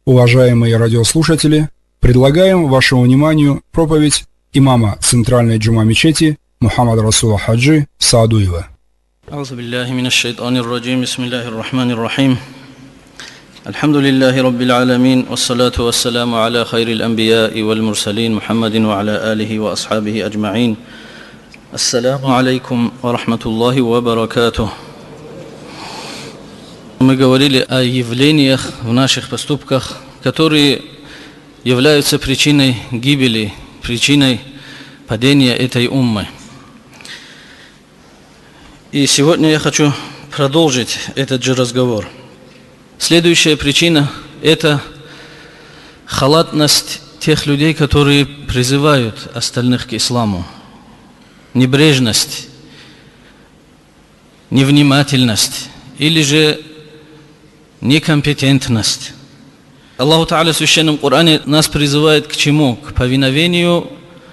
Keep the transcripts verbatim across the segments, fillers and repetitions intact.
Уважаемые радиослушатели, предлагаем вашему вниманию проповедь имама Центральной джума мечети Мухаммада Расула Хаджи Саадуева. أعوذ بالله من الشيطان الرجيم بسم الله الرحمن الرحيم الحمد لله رب العالمين والصلاة والسلام على خير الأنبياء والمرسلين محمد وعلى آله وأصحابه أجمعين السلام عليكم ورحمة الله وبركاته. Мы говорили о явлениях в наших поступках, которые являются причиной гибели, причиной падения этой уммы. И сегодня я хочу продолжить этот же разговор. Следующая причина – это халатность тех людей, которые призывают остальных к исламу. Небрежность, невнимательность или же некомпетентность. Аллаху Та'аля в Священном Коране нас призывает к чему? К повиновению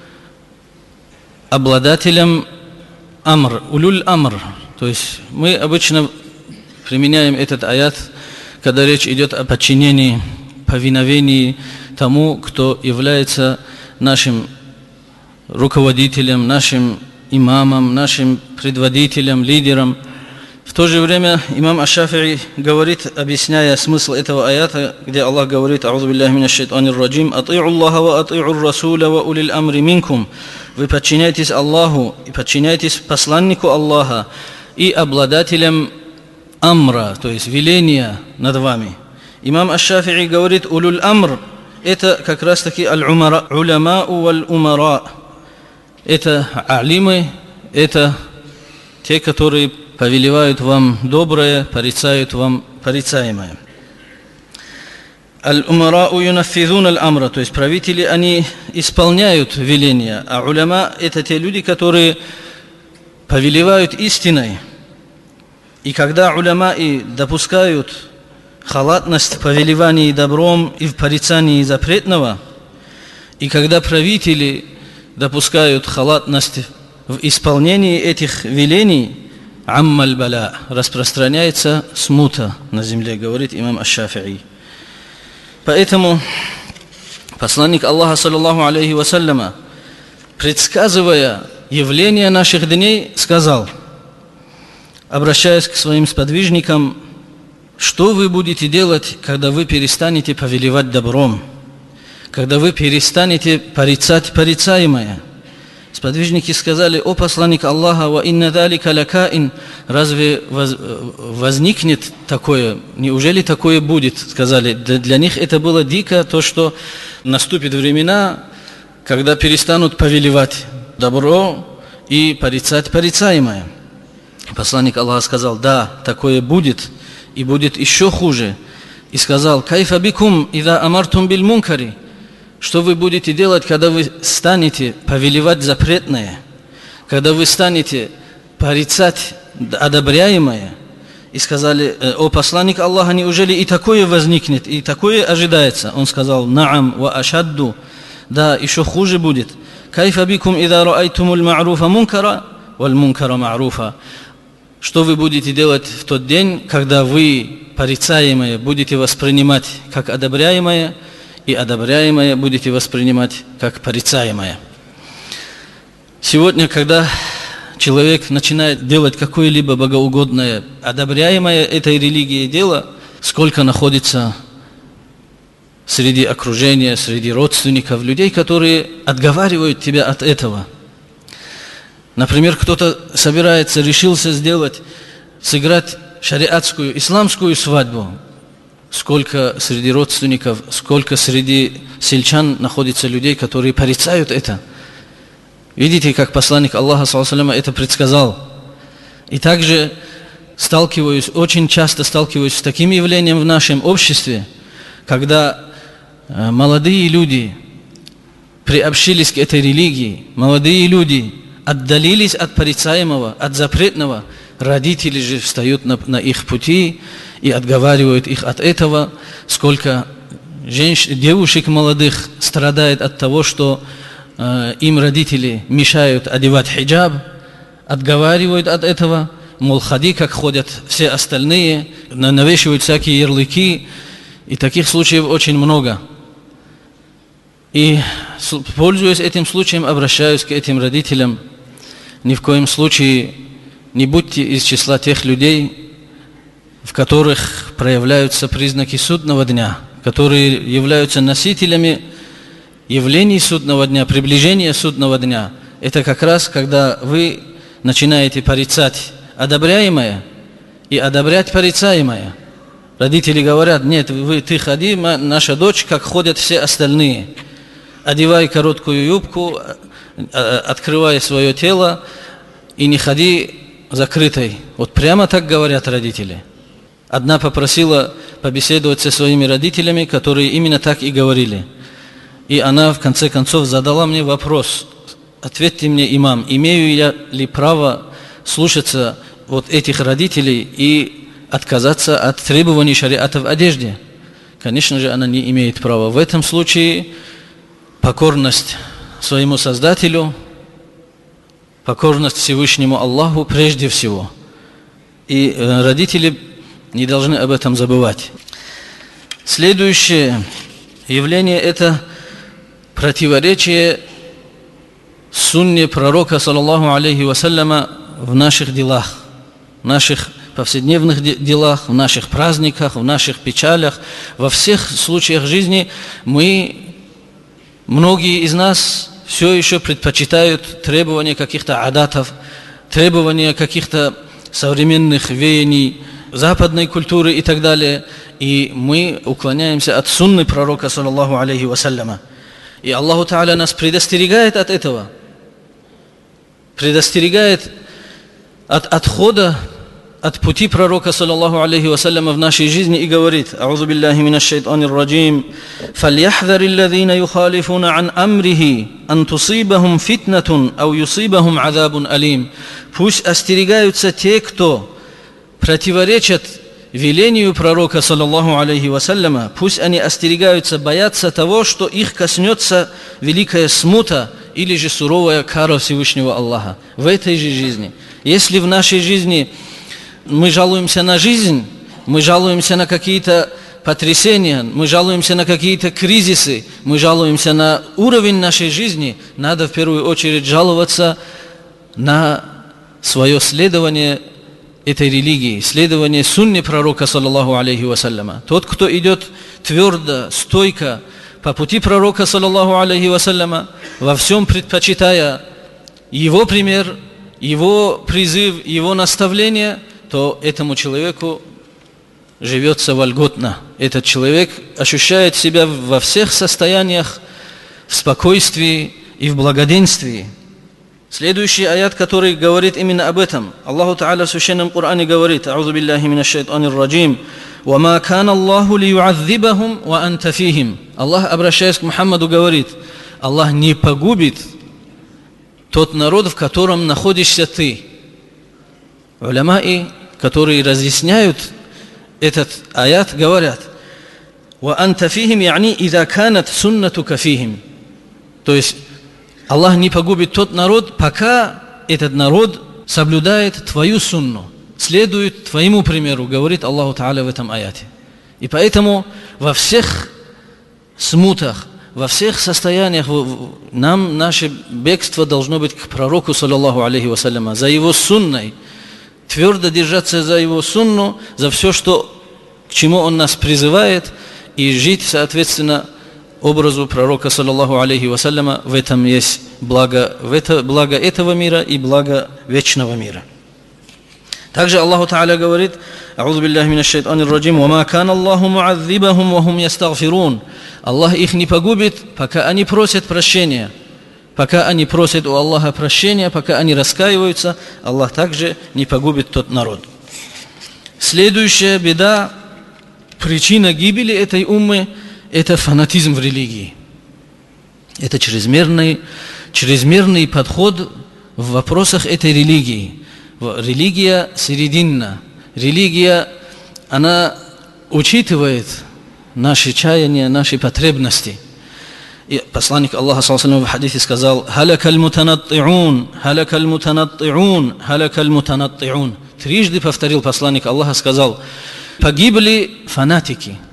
обладателям амр, улюль амр. То есть мы обычно применяем этот аят, когда речь идет о подчинении, повиновении тому, кто является нашим руководителем, нашим имамом, нашим предводителем, лидером. В то же время имам Аш-Шафи'и говорит, объясняя смысл этого аята, где Аллах говорит: «А'узу биллахи минаш шайтанир раджим, ати'у Аллаха ва ати'у ар-расуля ва улил амри минкум». Вы подчиняйтесь Аллаху и подчиняйтесь посланнику Аллаха и обладателям амра, то есть веления над вами. Имам Аш-Шафи'и говорит: улюль амр – это как раз таки аль-уламау валь-умара. Это алимы, это те, которые повелевают вам доброе, порицают вам порицаемое. Аль-умарау юнаффизун аль-амра, то есть правители, они исполняют веления, а уляма – это те люди, которые повелевают истиной. И когда уляма и допускают халатность в повелевании добром и в порицании запретного, и когда правители допускают халатность в исполнении этих велений, аммаль баля, распространяется смута на земле, говорит имам Аш-Шафи'и. Поэтому посланник Аллаха, саллаллаху алейхи вассаляма, предсказывая явление наших дней, сказал, обращаясь к своим сподвижникам: что вы будете делать, когда вы перестанете повелевать добром, когда вы перестанете порицать порицаемое? Сподвижники сказали: о посланник Аллаха, ва инна далика лакаин, разве возникнет такое, неужели такое будет? Сказали, для них это было дико, то, что наступят времена, когда перестанут повелевать добро и порицать порицаемое. Посланник Аллаха сказал: да, такое будет, и будет еще хуже. И сказал: кайфа бикум ида амартум биль мункари, что вы будете делать, когда вы станете повелевать запретное, когда вы станете порицать одобряемое? И сказали: о посланник Аллаха, неужели и такое возникнет, и такое ожидается? Он сказал: наам ва ашадду, да, еще хуже будет. Кайфа бикум ида раайтумуль ма'руфа мункара валь мункара ма'руфа, что вы будете делать в тот день, когда вы порицаемое будете воспринимать как одобряемое, и одобряемое будете воспринимать как порицаемое? Сегодня, когда человек начинает делать какое-либо богоугодное, одобряемое этой религией дело, сколько находится среди окружения, среди родственников, людей, которые отговаривают тебя от этого. Например, кто-то собирается, решился сделать, сыграть шариатскую, исламскую свадьбу. Сколько среди родственников, сколько среди сельчан находится людей, которые порицают это. Видите, как посланник Аллаха, саллаллаху алейхи ва саллям, это предсказал. И также сталкиваюсь, очень часто сталкиваюсь с таким явлением в нашем обществе, когда молодые люди приобщились к этой религии, молодые люди отдалились от порицаемого, от запретного, родители же встают на, на их пути и отговаривают их от этого. Сколько женщин, девушек молодых страдает от того, что э, им родители мешают одевать хиджаб, отговаривают от этого. Мол, ходи, как ходят все остальные, навешивают всякие ярлыки, И таких случаев очень много. И, пользуясь этим случаем, обращаюсь к этим родителям. Ни в коем случае не будьте из числа тех людей, в которых проявляются признаки судного дня, которые являются носителями явлений судного дня, приближения судного дня. Это как раз, когда вы начинаете порицать одобряемое и одобрять порицаемое. Родители говорят: нет, вы, ты ходи, наша дочь, как ходят все остальные. Одевай короткую юбку, открывай свое тело и не ходи закрытой. Вот прямо так говорят родители. Одна попросила побеседовать со своими родителями, которые именно так и говорили. И она в конце концов задала мне вопрос: ответьте мне, имам, имею я ли право слушаться вот этих родителей и отказаться от требований шариата в одежде? Конечно же, она не имеет права. В этом случае покорность своему Создателю, покорность Всевышнему Аллаху прежде всего. И родители не должны об этом забывать. Следующее явление – это противоречие сунне пророка, саллаллаху алейхи вассаляма, в наших делах, в наших повседневных делах, в наших праздниках, в наших печалях. Во всех случаях жизни мы, многие из нас все еще предпочитают требования каких-то адатов, требования каких-то современных веяний, западной культуры и так далее. И мы уклоняемся от сунны пророка, саллаллаху алейхи вассаляма. И Аллаху Та'аля нас предостерегает от этого, предостерегает от отхода от пути пророка, саллаллаху алейхи вассаляма, в нашей жизни и говорит: «А'узу биллахи минаш шайтанир раджим, фальяхзари аллазина юхалифуна ан амрихи, ан тусибахум фитнатун, ау юсибахум азабун алим». Пусть остерегаются те, кто противоречат велению пророка, саллаллаху алейхи вассаляма, пусть они остерегаются, боятся того, что их коснется великая смута или же суровая кара Всевышнего Аллаха в этой же жизни. Если в нашей жизни мы жалуемся на жизнь, мы жалуемся на какие-то потрясения, мы жалуемся на какие-то кризисы, мы жалуемся на уровень нашей жизни, надо в первую очередь жаловаться на свое следование этой религии, следование сунне пророка, саллаллаху алейхи вассаляма. Тот, кто идет твердо, стойко по пути пророка, саллаллаху алейхи вассаляма, во всем предпочитая его пример, его призыв, его наставление, то этому человеку живется вольготно. Этот человек ощущает себя во всех состояниях в спокойствии и в благоденствии. Следующий аят, который говорит именно об этом. Аллаху Та'аля в Священном Коране говорит: «А'узу биллахи минаш шайтанир раджим, ва ма кана Аллаху лию'аззибахум ва анта фихим». Аллах, обращаясь к Мухаммаду, говорит: Аллах не погубит тот народ, в котором находишься ты. Уляма-и, которые разъясняют этот аят, говорят: «Ва анта фихим, яни иза канат суннатука фихим». То есть Аллах не погубит тот народ, пока этот народ соблюдает твою сунну, следует твоему примеру, говорит Аллаху Та'аля в этом аяте. И поэтому во всех смутах, во всех состояниях нам наше бегство должно быть к пророку, саллаллаху алейхи вассаляма, за его сунной, твердо держаться за его сунну, за все, что, к чему он нас призывает, и жить, соответственно, образу пророка, саллаллаху алейхи вассаляма. В этом есть благо, в это, благо этого мира и благо вечного мира. Также Аллаху Та'аля говорит: «А'узу биллахи минаш шайтанир раджим, ва ма кана Аллаху му'аззибахум ва хум ястагфирун». Аллах их не погубит, пока они просят прощения. Пока они просят у Аллаха прощения, пока они раскаиваются, Аллах также не погубит тот народ. Следующая беда, причина гибели этой уммы – это фанатизм в религии. Это чрезмерный, чрезмерный подход в вопросах этой религии. Религия серединна. Религия, она учитывает наши чаяния, наши потребности. И посланник Аллаха саллаллаху алейхи ва саллям в хадисе сказал: «Халакаль мутанатти'ун, халакаль мутанатти'ун, халакаль мутанатти'ун». Трижды повторил посланник Аллаха, сказал: погибли фанатики.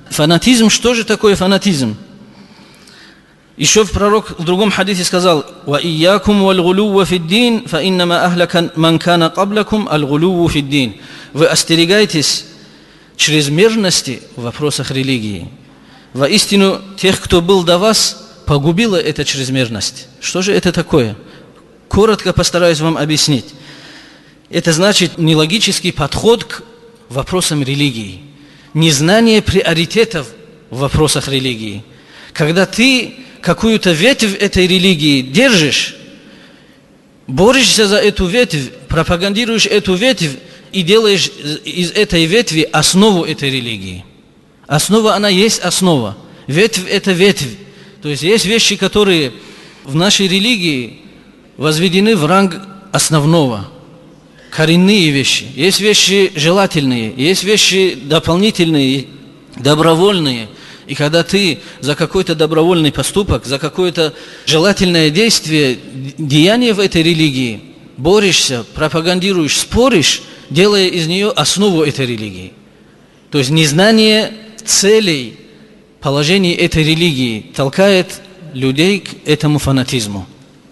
Фанатизм, что же такое фанатизм? Еще пророк в другом хадисе сказал: «Ва иякум валь гулува фиддин, фа иннама ахляка ман кана каблакум аль гулуву фиддин». Вы остерегайтесь чрезмерности в вопросах религии. Воистину, тех, кто был до вас, погубила эта чрезмерность. Что же это такое? Коротко постараюсь вам объяснить. Это значит нелогический подход к вопросам религии, незнание приоритетов в вопросах религии. Когда ты какую-то ветвь этой религии держишь, борешься за эту ветвь, пропагандируешь эту ветвь и делаешь из этой ветви основу этой религии. Основа, она есть основа. Ветвь – это ветвь. То есть есть вещи, которые в нашей религии возведены в ранг основного. Коренные вещи. Есть вещи желательные, есть вещи дополнительные, добровольные. И когда ты за какой-то добровольный поступок, за какое-то желательное действие, деяние в этой религии борешься, пропагандируешь, споришь, делая из нее основу этой религии. То есть незнание целей, положений этой религии толкает людей к этому фанатизму.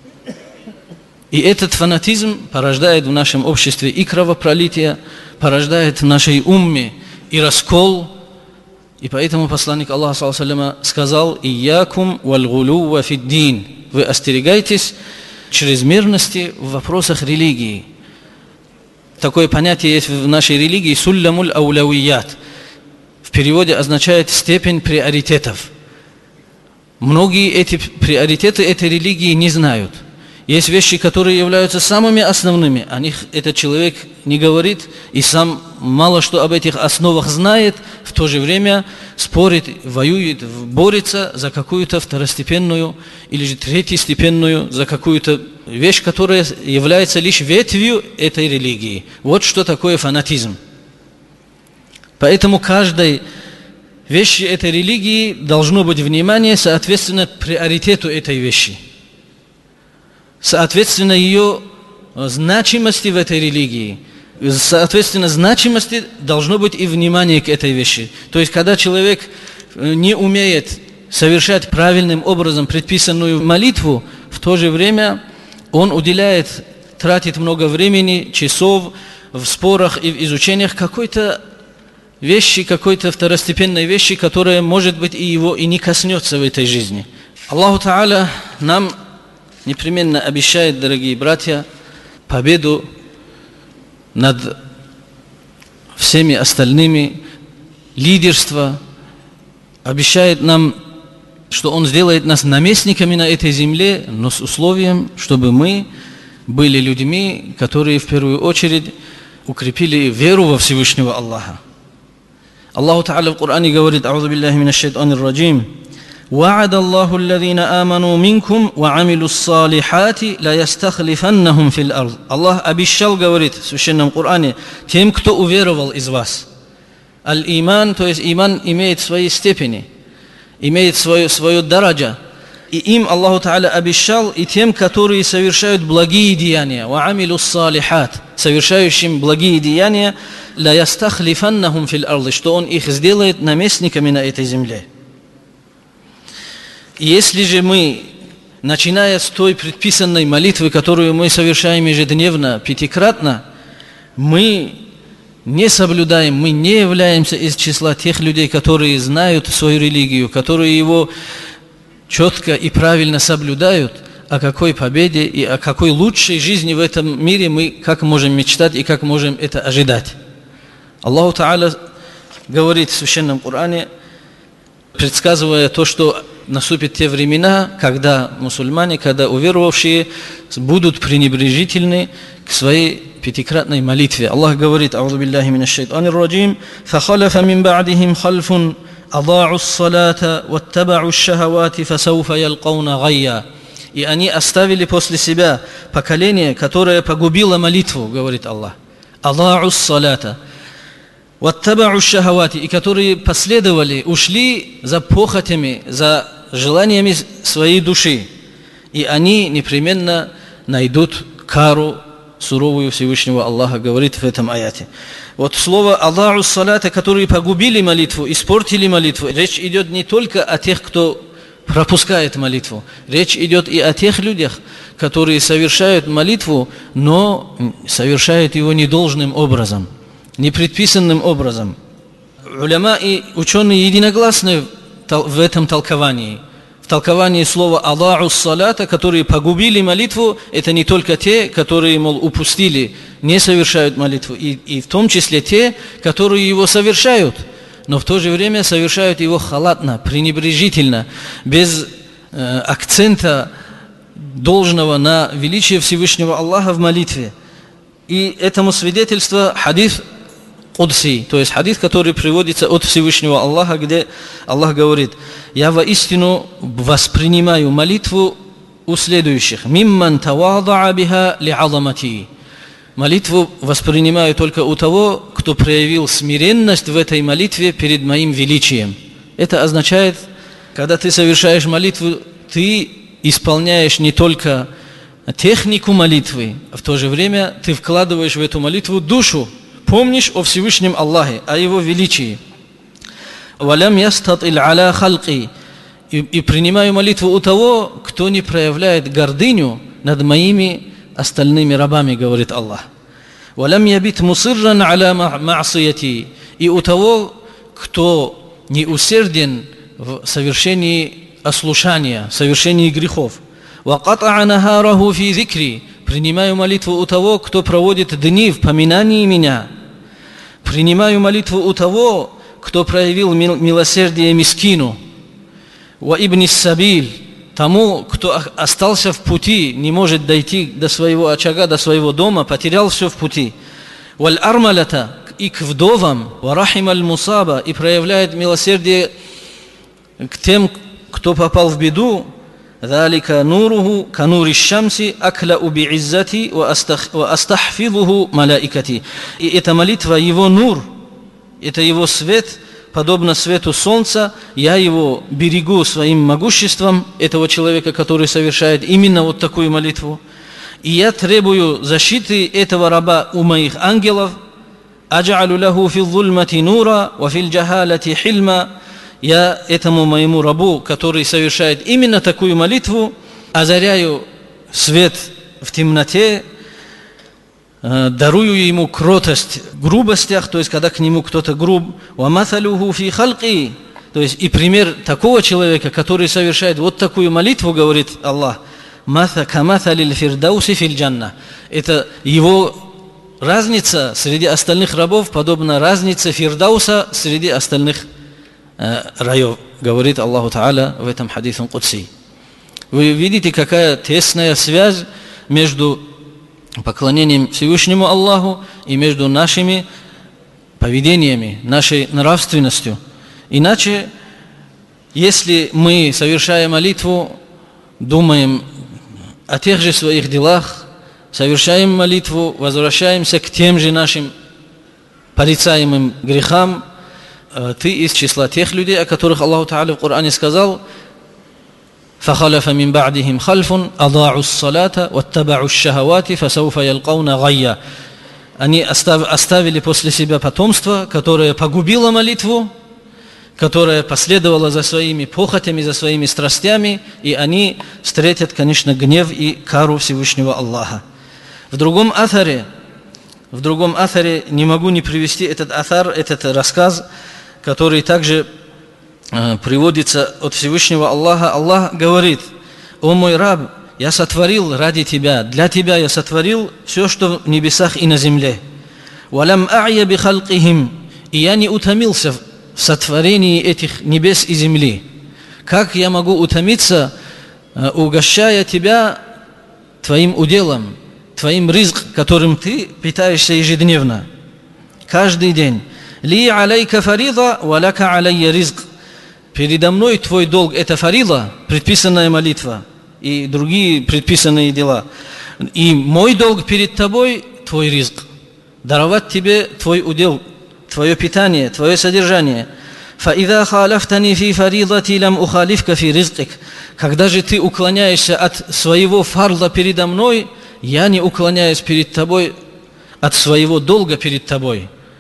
И этот фанатизм порождает в нашем обществе и кровопролитие, порождает в нашей умме и раскол. И поэтому посланник Аллаха саллаллаху алейхи ва саллям сказал: «Иякум валь гулува фиддин». Вы остерегайтесь чрезмерности в вопросах религии. Такое понятие есть в нашей религии — суллямуль аулявият. В переводе означает степень приоритетов. Многие эти приоритеты этой религии не знают. Есть вещи, которые являются самыми основными, о них этот человек не говорит и сам мало что об этих основах знает, в то же время спорит, воюет, борется за какую-то второстепенную или же третьестепенную, за какую-то вещь, которая является лишь ветвью этой религии. Вот что такое фанатизм. Поэтому каждой вещи этой религии должно быть внимание, соответственно, приоритету этой вещи, соответственно, ее значимости в этой религии. Соответственно, значимости должно быть и внимание к этой вещи. То есть, когда человек не умеет совершать правильным образом предписанную молитву, в то же время он уделяет, тратит много времени, часов в спорах и в изучениях какой-то вещи, какой-то второстепенной вещи, которая, может быть, и его и не коснется в этой жизни. Аллаху Та'аля нам непременно обещает, дорогие братья, победу над всеми остальными, лидерство, обещает нам, что Он сделает нас наместниками на этой земле, но с условием, чтобы мы были людьми, которые в первую очередь укрепили веру во Всевышнего Аллаха. Аллаху Та'аля в Коране говорит: «Аузу биллахи минаш шайтанир раджим. وعد الله الذين آمنوا منكم وعملوا الصالحات لا يستخلفنهم في الأرض». Аллах обещал, говорит в Священном Коране, тем, кто уверовал из вас. Аль-иман, то есть иман имеет свои степени, имеет свою, свою дараджа. И им Аллаху Та'аля обещал, и тем, которые совершают благие деяния, وعملوا الصالحات, совершающим благие деяния, لا يستخلفنهم في الأرض, что Он их сделает наместниками на этой земле. Если же мы, начиная с той предписанной молитвы, которую мы совершаем ежедневно, пятикратно, мы не соблюдаем, мы не являемся из числа тех людей, которые знают свою религию, которые его четко и правильно соблюдают, о какой победе и о какой лучшей жизни в этом мире мы как можем мечтать и как можем это ожидать. Аллаху Та'аля говорит в Священном Коране, предсказывая то, что наступят те времена, когда мусульмане, когда уверовавшие будут пренебрежительны к своей пятикратной молитве. Аллах говорит: «Аузу биллахи минаш шайтанир раджим. Фахалафа мин ба'дихим халфун ада'у ас-салата ваттаба'у аш-шахавати фасауфа ялкауна гайя». И они оставили после себя поколение, которое погубило молитву, говорит Аллах. Ада'у ас-салата ваттаба'у аш-шахавати, и которые последовали, ушли за похотями, за желаниями своей души, и они непременно найдут кару суровую Всевышнего Аллаха, говорит в этом аяте. Вот слово «Аллаху салата», которые погубили молитву, испортили молитву, речь идет не только о тех, кто пропускает молитву. Речь идет и о тех людях, которые совершают молитву, но совершают его недолжным образом, непредписанным образом. Уляма и ученые единогласны в этом толковании. В толковании слова «Аллаху салата», которые погубили молитву, это не только те, которые, мол, упустили, не совершают молитву, и, и в том числе те, которые его совершают, но в то же время совершают его халатно, пренебрежительно, без э, акцента должного на величие Всевышнего Аллаха в молитве. И этому свидетельство хадис Кудси, то есть хадис, который приводится от Всевышнего Аллаха, где Аллах говорит: «Я воистину воспринимаю молитву у следующих. Мимман тавада'a биха ли'азамати». Молитву воспринимаю только у того, кто проявил смиренность в этой молитве перед моим величием. Это означает, когда ты совершаешь молитву, ты исполняешь не только технику молитвы, а в то же время ты вкладываешь в эту молитву душу, помнишь о Всевышнем Аллахе, о Его величии. «Валям ястатиль аля халки». И принимаю молитву у того, кто не проявляет гордыню над моими остальными рабами, говорит Аллах. «Валям ябит мусирран аля ма'сияти». И у того, кто не усерден в совершении ослушания, совершении грехов. «Ваката'a нахараху фи зикри». Принимаю молитву у того, кто проводит дни в поминании меня. Принимаю молитву у того, кто проявил милосердие мискину. «Ва ибни сабиль», тому, кто остался в пути, не может дойти до своего очага, до своего дома, потерял все в пути. «Валь армалята», и к вдовам. «Ва рахим аль мусаба», и проявляет милосердие к тем, кто попал в беду. «Залика нуруху канури шамси акляу би'иззати ва астахфидуху малаикати». И эта молитва, его нур, это его свет, подобно свету солнца, я его берегу своим могуществом, этого человека, который совершает именно вот такую молитву. И я требую защиты этого раба у моих ангелов. «Адж'алу лаху фил зульмати нура ва фил джахалати хильма». Я этому моему рабу, который совершает именно такую молитву, озаряю свет в темноте, дарую ему кротость в грубостях, то есть когда к нему кто-то груб. «Ваматалуху фи халки». То есть и пример такого человека, который совершает вот такую молитву, говорит Аллах, «Каматалил фирдауси фил джанна». Это его разница среди остальных рабов, подобно разнице фирдауса среди остальных раев, говорит Аллаху Та'аля в этом хадисе Кудси. Вы видите, какая тесная связь между поклонением Всевышнему Аллаху и между нашими поведениями, нашей нравственностью. Иначе, если мы, совершая молитву, думаем о тех же своих делах, совершаем молитву, возвращаемся к тем же нашим порицаемым грехам, ты из числа тех людей, о которых Аллах Та'аля в Коране сказал: «Фахалафа мин ба'дихим халфун, ада'у ссалата, ваттаба'у шахавати, фасауфа ялкауна гайя». Они оставили после себя потомство, которое погубило молитву, которое последовало за своими похотями, за своими страстями, и они встретят, конечно, гнев и кару Всевышнего Аллаха. В другом атаре, в другом атаре не могу не привести этот атар, этот рассказ, который также э, приводится от Всевышнего Аллаха. Аллах говорит: «О мой раб, я сотворил ради тебя, для тебя я сотворил все, что в небесах и на земле. Валям а'я би халкихим». И я не утомился в сотворении этих небес и земли. Как я могу утомиться, э, угощая тебя твоим уделом, твоим ризк, которым ты питаешься ежедневно, каждый день. «Ли алейка фарида, ва лака алейя ризк». Передо мной твой долг – это фарила, предписанная молитва, и другие предписанные дела. И мой долг перед тобой – твой ризк. Даровать тебе твой удел, твое питание, твое содержание. «Фаида халафтани фи фаридати лам ухалифка фи ризкик». Когда же ты уклоняешься от своего фарла передо мной, я не уклоняюсь перед тобой от своего долга перед тобой.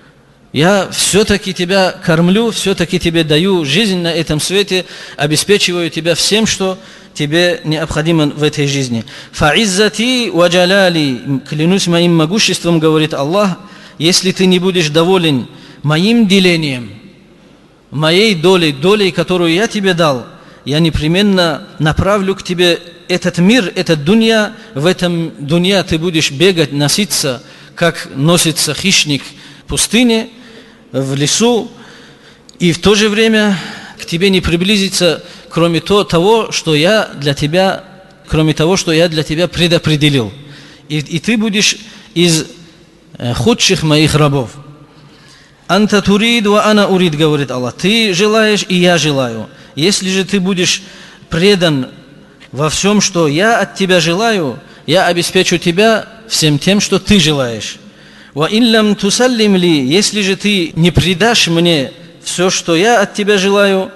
Я все-таки тебя кормлю, все-таки тебе даю жизнь на этом свете, обеспечиваю тебя всем, что тебе необходимо в этой жизни. «Фа'иззати ва джаляли», клянусь моим могуществом, говорит Аллах, если ты не будешь доволен моим делением, моей долей, долей, которую я тебе дал, я непременно направлю к тебе этот мир, этот дунья. В этом дунья ты будешь бегать, носиться, как носится хищник в пустыне, в лесу, и в то же время к тебе не приблизится, кроме то, того, что я для тебя, кроме того, что я для тебя предопределил. И, и ты будешь из э, худших моих рабов. «Анта турид ва ана урид», говорит Аллах. Ты желаешь, и я желаю. Если же ты будешь предан во всем, что я от тебя желаю, я обеспечу тебя всем тем, что ты желаешь. «Ва иллам тусаллим ли», если же ты не предашь мне все, что я от тебя желаю,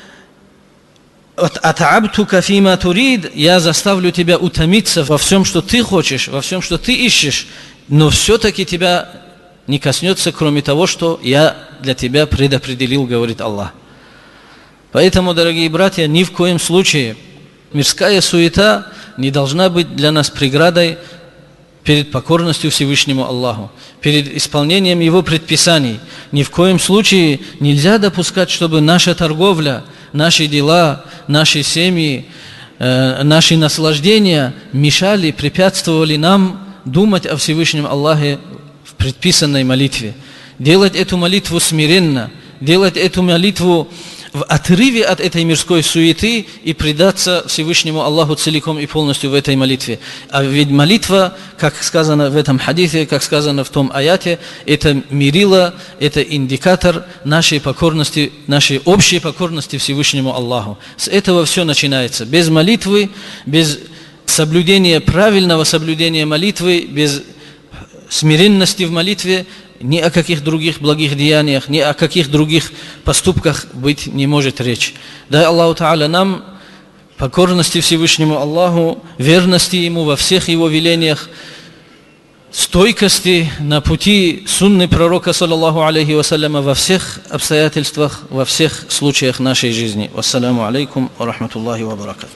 «атаабтука фима турид», я заставлю тебя утомиться во всем, что ты хочешь, во всем, что ты ищешь, но все-таки тебя не коснется, кроме того, что я для тебя предопределил, говорит Аллах. Поэтому, дорогие братья, ни в коем случае мирская суета не должна быть для нас преградой перед покорностью Всевышнему Аллаху, перед исполнением Его предписаний. Ни в коем случае нельзя допускать, чтобы наша торговля, наши дела, наши семьи, э, наши наслаждения мешали, препятствовали нам думать о Всевышнем Аллахе в предписанной молитве. Делать эту молитву смиренно, делать эту молитву в отрыве от этой мирской суеты и предаться Всевышнему Аллаху целиком и полностью в этой молитве. А ведь молитва, как сказано в этом хадисе, как сказано в том аяте, это мерило, это индикатор нашей покорности, нашей общей покорности Всевышнему Аллаху. С этого все начинается. Без молитвы, без соблюдения, правильного соблюдения молитвы, без смиренности в молитве, ни о каких других благих деяниях, ни о каких других поступках быть не может речь. Дай Аллаху Та'аля нам покорности Всевышнему Аллаху, верности Ему во всех Его велениях, стойкости на пути сунны пророка, саллаллаху алейхи вассаляма, во всех обстоятельствах, во всех случаях нашей жизни. Вассаламу алейкум ва рахматуллахи ва баракатух.